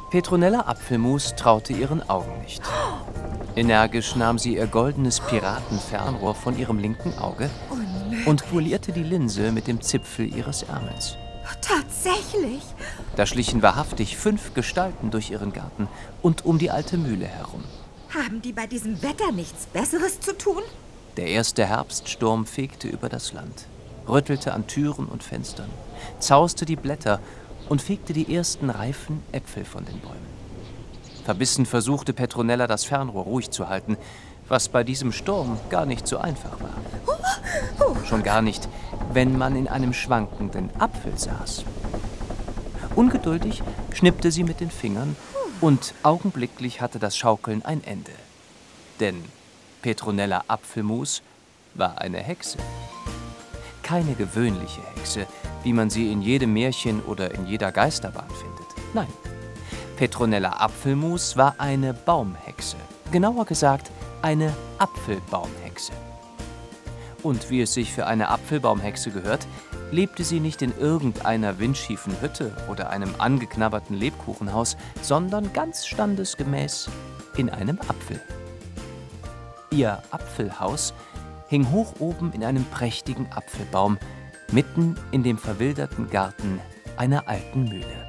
Petronella Apfelmus traute ihren Augen nicht. Energisch nahm sie ihr goldenes Piratenfernrohr von ihrem linken Auge und polierte die Linse mit dem Zipfel ihres Ärmels. Tatsächlich? Da schlichen wahrhaftig 5 Gestalten durch ihren Garten und um die alte Mühle herum. Haben die bei diesem Wetter nichts Besseres zu tun? Der erste Herbststurm fegte über das Land, rüttelte an Türen und Fenstern, zauste die Blätter und fegte die ersten reifen Äpfel von den Bäumen. Verbissen versuchte Petronella, das Fernrohr ruhig zu halten, was bei diesem Sturm gar nicht so einfach war. Schon gar nicht, wenn man in einem schwankenden Apfel saß. Ungeduldig schnippte sie mit den Fingern und augenblicklich hatte das Schaukeln ein Ende. Denn Petronella Apfelmus war eine Hexe. Keine gewöhnliche Hexe, wie man sie in jedem Märchen oder in jeder Geisterbahn findet. Nein, Petronella Apfelmus war eine Baumhexe. Genauer gesagt, eine Apfelbaumhexe. Und wie es sich für eine Apfelbaumhexe gehört, lebte sie nicht in irgendeiner windschiefen Hütte oder einem angeknabberten Lebkuchenhaus, sondern ganz standesgemäß in einem Apfel. Ihr Apfelhaus hing hoch oben in einem prächtigen Apfelbaum, mitten in dem verwilderten Garten einer alten Mühle.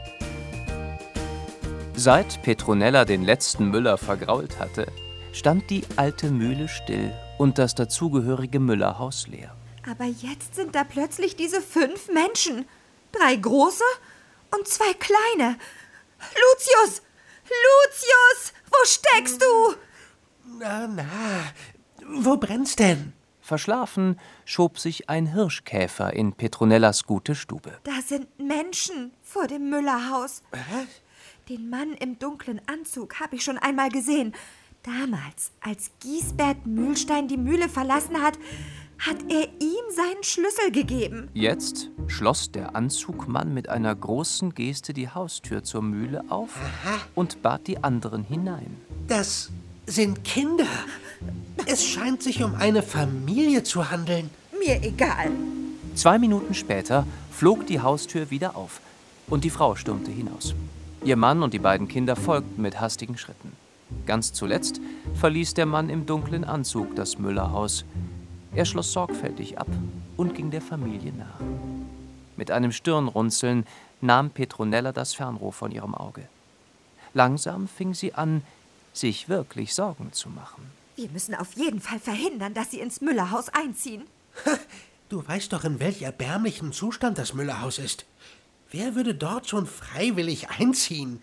Seit Petronella den letzten Müller vergrault hatte, stand die alte Mühle still und das dazugehörige Müllerhaus leer. Aber jetzt sind da plötzlich diese 5 Menschen. 3 große und 2 kleine. Lucius! Lucius! Wo steckst du? Na, wo brennt's denn? Verschlafen schob sich ein Hirschkäfer in Petronellas gute Stube. Da sind Menschen vor dem Müllerhaus. Den Mann im dunklen Anzug habe ich schon einmal gesehen. Damals, als Giesbert Mühlstein die Mühle verlassen hat, hat er ihm seinen Schlüssel gegeben. Jetzt schloss der Anzugmann mit einer großen Geste die Haustür zur Mühle auf und bat die anderen hinein. Das sind Kinder. Es scheint sich um eine Familie zu handeln. Mir egal. 2 Minuten später flog die Haustür wieder auf und die Frau stürmte hinaus. Ihr Mann und die beiden Kinder folgten mit hastigen Schritten. Ganz zuletzt verließ der Mann im dunklen Anzug das Müllerhaus. Er schloss sorgfältig ab und ging der Familie nach. Mit einem Stirnrunzeln nahm Petronella das Fernrohr von ihrem Auge. Langsam fing sie an, sich wirklich Sorgen zu machen. Wir müssen auf jeden Fall verhindern, dass sie ins Müllerhaus einziehen. Du weißt doch, in welch erbärmlichem Zustand das Müllerhaus ist. Wer würde dort schon freiwillig einziehen?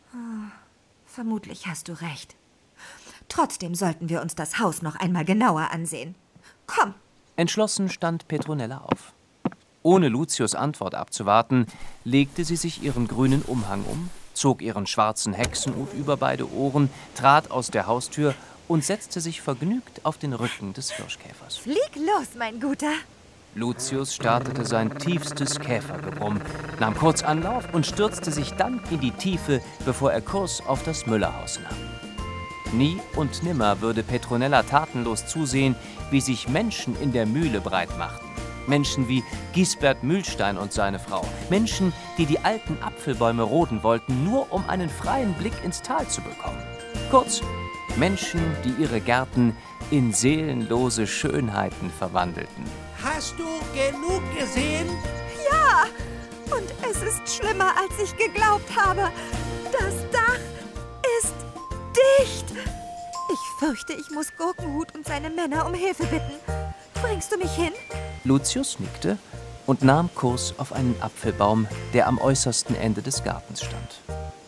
Vermutlich hast du recht. Trotzdem sollten wir uns das Haus noch einmal genauer ansehen. Komm! Entschlossen stand Petronella auf. Ohne Lucius' Antwort abzuwarten, legte sie sich ihren grünen Umhang um, zog ihren schwarzen Hexenhut über beide Ohren, trat aus der Haustür und setzte sich vergnügt auf den Rücken des Hirschkäfers. Flieg los, mein Guter! Lucius startete sein tiefstes Käfergebrumm, nahm kurz Anlauf und stürzte sich dann in die Tiefe, bevor er Kurs auf das Müllerhaus nahm. Nie und nimmer würde Petronella tatenlos zusehen, wie sich Menschen in der Mühle breit machten. Menschen wie Giesbert Mühlstein und seine Frau. Menschen, die die alten Apfelbäume roden wollten, nur um einen freien Blick ins Tal zu bekommen. Kurz, Menschen, die ihre Gärten in seelenlose Schönheiten verwandelten. Hast du genug gesehen? Ja! Und es ist schlimmer, als ich geglaubt habe. Das Dach ist dicht. Ich fürchte, ich muss Gurkenhut und seine Männer um Hilfe bitten. Bringst du mich hin? Lucius nickte und nahm Kurs auf einen Apfelbaum, der am äußersten Ende des Gartens stand.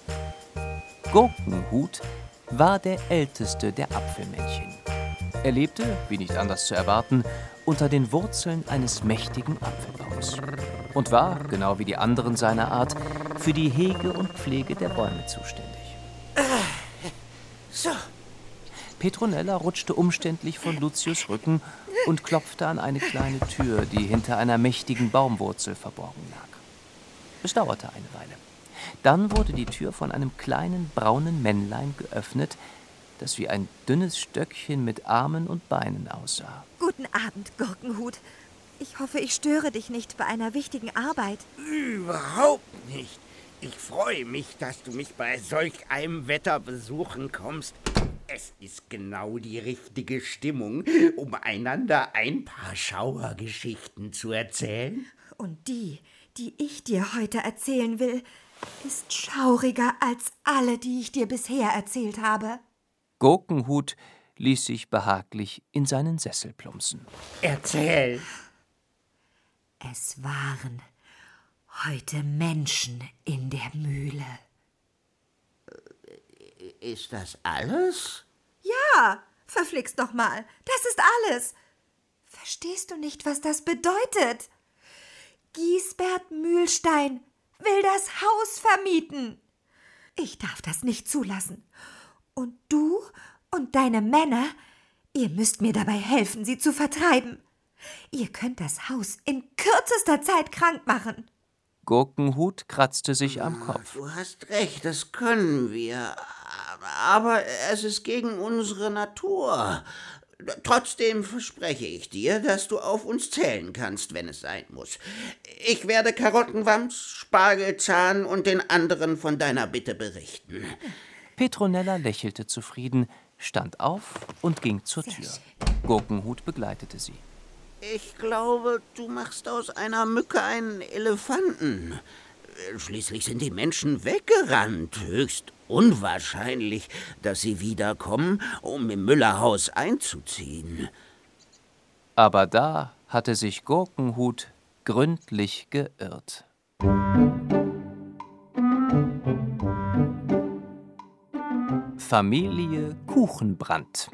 Gurkenhut war der älteste der Apfelmännchen. Er lebte, wie nicht anders zu erwarten, unter den Wurzeln eines mächtigen Apfelbaums und war, genau wie die anderen seiner Art, für die Hege und Pflege der Bäume zuständig. So. Petronella rutschte umständlich von Lucius' Rücken und klopfte an eine kleine Tür, die hinter einer mächtigen Baumwurzel verborgen lag. Es dauerte eine Weile. Dann wurde die Tür von einem kleinen braunen Männlein geöffnet, das wie ein dünnes Stöckchen mit Armen und Beinen aussah. Guten Abend, Gurkenhut. Ich hoffe, ich störe dich nicht bei einer wichtigen Arbeit. Überhaupt nicht. Ich freue mich, dass du mich bei solch einem Wetter besuchen kommst. Es ist genau die richtige Stimmung, um einander ein paar Schauergeschichten zu erzählen. Und die ich dir heute erzählen will, ist schauriger als alle, die ich dir bisher erzählt habe. Gurkenhut ließ sich behaglich in seinen Sessel plumpsen. Erzähl! Es waren heute Menschen in der Mühle. Ist das alles? Ja, verflixt noch mal. Das ist alles. Verstehst du nicht, was das bedeutet? Giesbert Mühlstein will das Haus vermieten. Ich darf das nicht zulassen. Und du und deine Männer, ihr müsst mir dabei helfen, sie zu vertreiben. Ihr könnt das Haus in kürzester Zeit krank machen. Gurkenhut kratzte sich am Kopf. Du hast recht, das können wir. Aber es ist gegen unsere Natur. Trotzdem verspreche ich dir, dass du auf uns zählen kannst, wenn es sein muss. Ich werde Karottenwams, Spargelzahn und den anderen von deiner Bitte berichten. Petronella lächelte zufrieden, stand auf und ging zur Tür. Gurkenhut begleitete sie. Ich glaube, du machst aus einer Mücke einen Elefanten. Schließlich sind die Menschen weggerannt. Höchst unwahrscheinlich, dass sie wiederkommen, um im Müllerhaus einzuziehen. Aber da hatte sich Gurkenhut gründlich geirrt. Familie Kuchenbrand.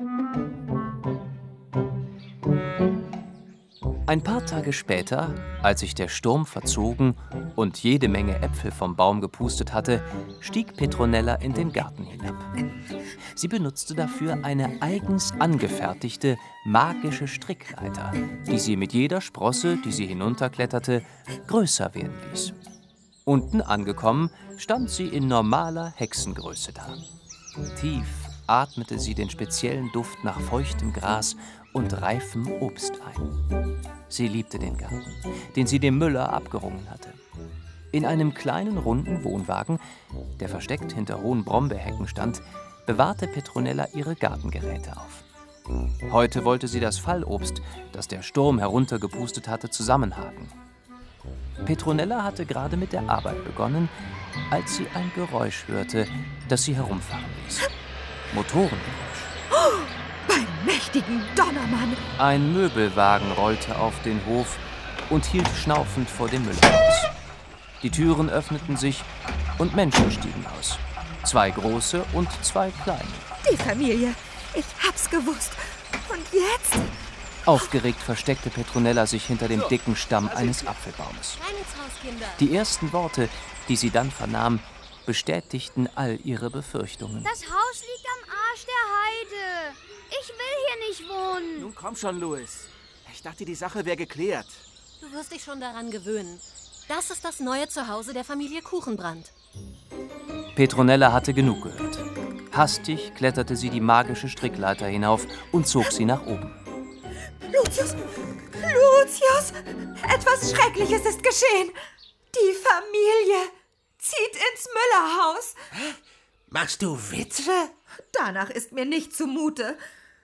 Ein paar Tage später, als sich der Sturm verzogen und jede Menge Äpfel vom Baum gepustet hatte, stieg Petronella in den Garten hinab. Sie benutzte dafür eine eigens angefertigte, magische Strickleiter, die sie mit jeder Sprosse, die sie hinunterkletterte, größer werden ließ. Unten angekommen, stand sie in normaler Hexengröße da. Tief atmete sie den speziellen Duft nach feuchtem Gras und reifem Obst ein. Sie liebte den Garten, den sie dem Müller abgerungen hatte. In einem kleinen, runden Wohnwagen, der versteckt hinter hohen Brombeerhecken stand, bewahrte Petronella ihre Gartengeräte auf. Heute wollte sie das Fallobst, das der Sturm heruntergepustet hatte, zusammenhaken. Petronella hatte gerade mit der Arbeit begonnen, als sie ein Geräusch hörte, das sie herumfahren ließ. Motorengeräusch. Oh, beim mächtigen Donnermann! Ein Möbelwagen rollte auf den Hof und hielt schnaufend vor dem Müllerhaus. Die Türen öffneten sich und Menschen stiegen aus. 2 große und 2 kleine. Die Familie. Ich hab's gewusst. Und jetzt? Aufgeregt versteckte Petronella sich hinter dem dicken Stamm eines Apfelbaumes. Die ersten Worte, die sie dann vernahm, bestätigten all ihre Befürchtungen. Das Haus liegt am Arsch der Heide. Ich will hier nicht wohnen. Nun komm schon, Louis. Ich dachte, die Sache wäre geklärt. Du wirst dich schon daran gewöhnen. Das ist das neue Zuhause der Familie Kuchenbrand. Petronella hatte genug gehört. Hastig kletterte sie die magische Strickleiter hinauf und zog sie nach oben. Lucius! Lucius! Etwas Schreckliches ist geschehen. Die Familie zieht ins Müllerhaus. Machst du Witze? Danach ist mir nicht zumute.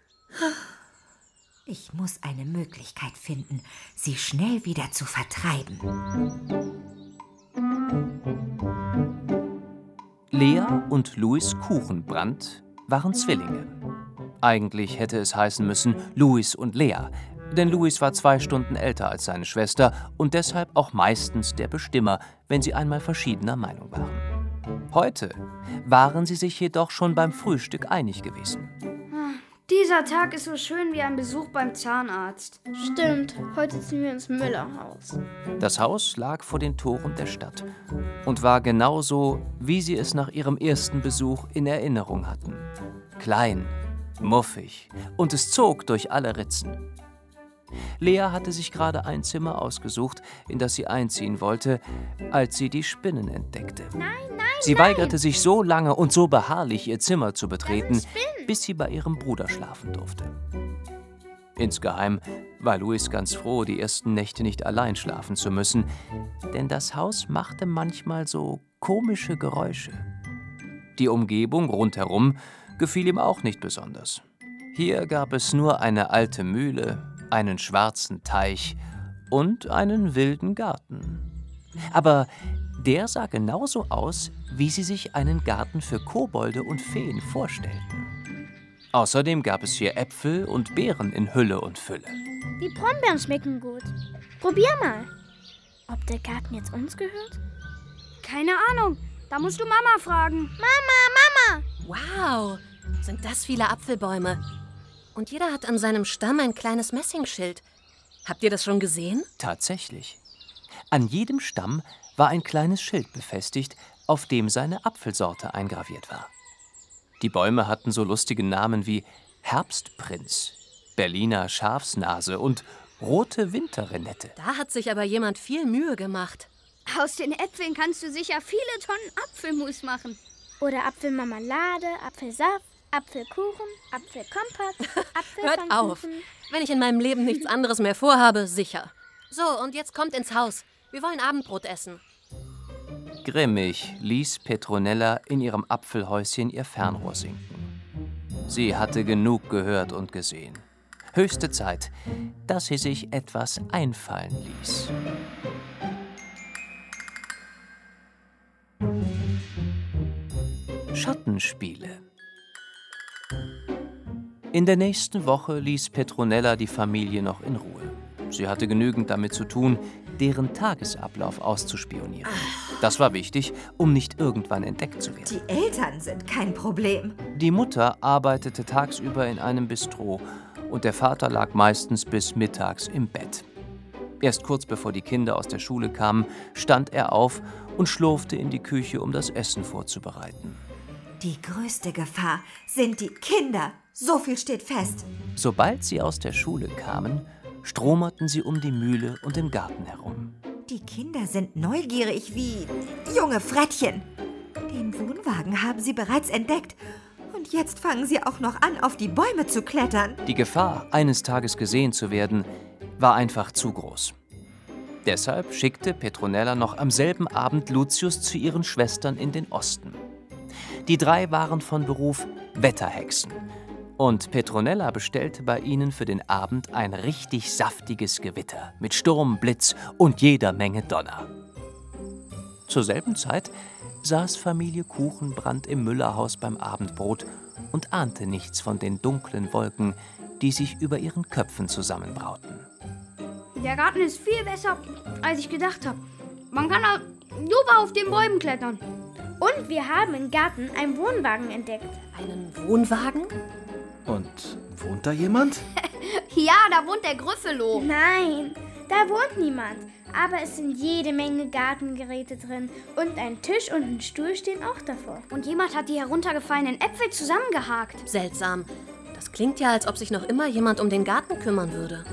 Ich muss eine Möglichkeit finden, sie schnell wieder zu vertreiben. Lea und Louis Kuchenbrand waren Zwillinge. Eigentlich hätte es heißen müssen Louis und Lea, denn Louis war 2 Stunden älter als seine Schwester und deshalb auch meistens der Bestimmer, wenn sie einmal verschiedener Meinung waren. Heute waren sie sich jedoch schon beim Frühstück einig gewesen. Dieser Tag ist so schön wie ein Besuch beim Zahnarzt. Stimmt, heute ziehen wir ins Müllerhaus. Das Haus lag vor den Toren der Stadt und war genauso, wie sie es nach ihrem ersten Besuch in Erinnerung hatten. Klein, muffig und es zog durch alle Ritzen. Lea hatte sich gerade ein Zimmer ausgesucht, in das sie einziehen wollte, als sie die Spinnen entdeckte. Sie weigerte sich so lange und so beharrlich, ihr Zimmer zu betreten, bis sie bei ihrem Bruder schlafen durfte. Insgeheim war Louis ganz froh, die ersten Nächte nicht allein schlafen zu müssen, denn das Haus machte manchmal so komische Geräusche. Die Umgebung rundherum gefiel ihm auch nicht besonders. Hier gab es nur eine alte Mühle, einen schwarzen Teich und einen wilden Garten. Aber der sah genauso aus, wie sie sich einen Garten für Kobolde und Feen vorstellten. Außerdem gab es hier Äpfel und Beeren in Hülle und Fülle. Die Brombeeren schmecken gut. Probier mal. Ob der Garten jetzt uns gehört? Keine Ahnung. Da musst du Mama fragen. Mama! Wow, sind das viele Apfelbäume. Und jeder hat an seinem Stamm ein kleines Messingschild. Habt ihr das schon gesehen? Tatsächlich. An jedem Stamm war ein kleines Schild befestigt, auf dem seine Apfelsorte eingraviert war. Die Bäume hatten so lustige Namen wie Herbstprinz, Berliner Schafsnase und rote Winterrenette. Da hat sich aber jemand viel Mühe gemacht. Aus den Äpfeln kannst du sicher viele Tonnen Apfelmus machen. Oder Apfelmarmelade, Apfelsaft, Apfelkuchen, Apfelkompott, Hört auf. Wenn ich in meinem Leben nichts anderes mehr vorhabe, sicher. So, und jetzt kommt ins Haus. Wir wollen Abendbrot essen. Grimmig ließ Petronella in ihrem Apfelhäuschen ihr Fernrohr sinken. Sie hatte genug gehört und gesehen. Höchste Zeit, dass sie sich etwas einfallen ließ. Schattenspiele. In der nächsten Woche ließ Petronella die Familie noch in Ruhe. Sie hatte genügend damit zu tun, deren Tagesablauf auszuspionieren. Das war wichtig, um nicht irgendwann entdeckt zu werden. Die Eltern sind kein Problem. Die Mutter arbeitete tagsüber in einem Bistro und der Vater lag meistens bis mittags im Bett. Erst kurz bevor die Kinder aus der Schule kamen, stand er auf und schlurfte in die Küche, um das Essen vorzubereiten. Die größte Gefahr sind die Kinder. So viel steht fest. Sobald sie aus der Schule kamen, stromerten sie um die Mühle und im Garten herum. Die Kinder sind neugierig wie junge Frettchen. Den Wohnwagen haben sie bereits entdeckt. Und jetzt fangen sie auch noch an, auf die Bäume zu klettern. Die Gefahr, eines Tages gesehen zu werden, war einfach zu groß. Deshalb schickte Petronella noch am selben Abend Lucius zu ihren Schwestern in den Osten. Die drei waren von Beruf Wetterhexen. Und Petronella bestellte bei ihnen für den Abend ein richtig saftiges Gewitter mit Sturm, Blitz und jeder Menge Donner. Zur selben Zeit saß Familie Kuchenbrand im Müllerhaus beim Abendbrot und ahnte nichts von den dunklen Wolken, die sich über ihren Köpfen zusammenbrauten. Der Garten ist viel besser, als ich gedacht habe. Man kann auch super auf den Bäumen klettern. Und wir haben im Garten einen Wohnwagen entdeckt. Einen Wohnwagen? Und wohnt da jemand? Ja, da wohnt der Gryffalo. Nein, da wohnt niemand. Aber es sind jede Menge Gartengeräte drin. Und ein Tisch und ein Stuhl stehen auch davor. Und jemand hat die heruntergefallenen Äpfel zusammengehakt. Seltsam. Das klingt ja, als ob sich noch immer jemand um den Garten kümmern würde.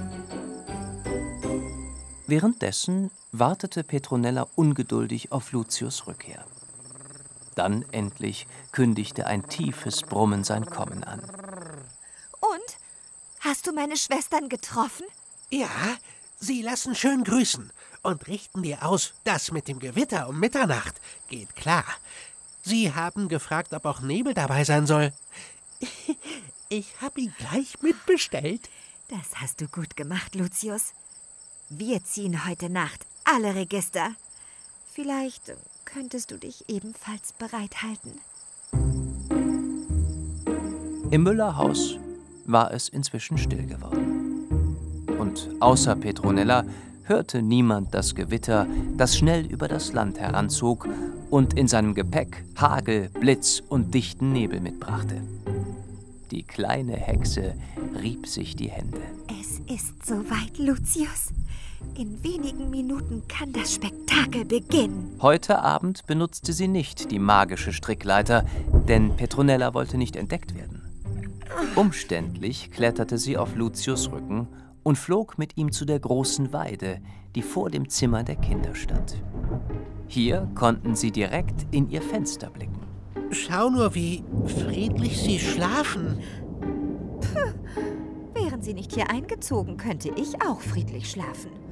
Währenddessen wartete Petronella ungeduldig auf Lucius' Rückkehr. Dann endlich kündigte ein tiefes Brummen sein Kommen an. Und? Hast du meine Schwestern getroffen? Ja, sie lassen schön grüßen und richten dir aus, das mit dem Gewitter um Mitternacht geht klar. Sie haben gefragt, ob auch Nebel dabei sein soll. Ich habe ihn gleich mitbestellt. Das hast du gut gemacht, Lucius. Wir ziehen heute Nacht alle Register. Vielleicht könntest du dich ebenfalls bereithalten. Im Müllerhaus war es inzwischen still geworden. Und außer Petronella hörte niemand das Gewitter, das schnell über das Land heranzog und in seinem Gepäck Hagel, Blitz und dichten Nebel mitbrachte. Die kleine Hexe rieb sich die Hände. Es ist soweit, Lucius. In wenigen Minuten kann das Spektakel beginnen. Heute Abend benutzte sie nicht die magische Strickleiter, denn Petronella wollte nicht entdeckt werden. Umständlich kletterte sie auf Lucius' Rücken und flog mit ihm zu der großen Weide, die vor dem Zimmer der Kinder stand. Hier konnten sie direkt in ihr Fenster blicken. Schau nur, wie friedlich sie schlafen. Wären sie nicht hier eingezogen, könnte ich auch friedlich schlafen.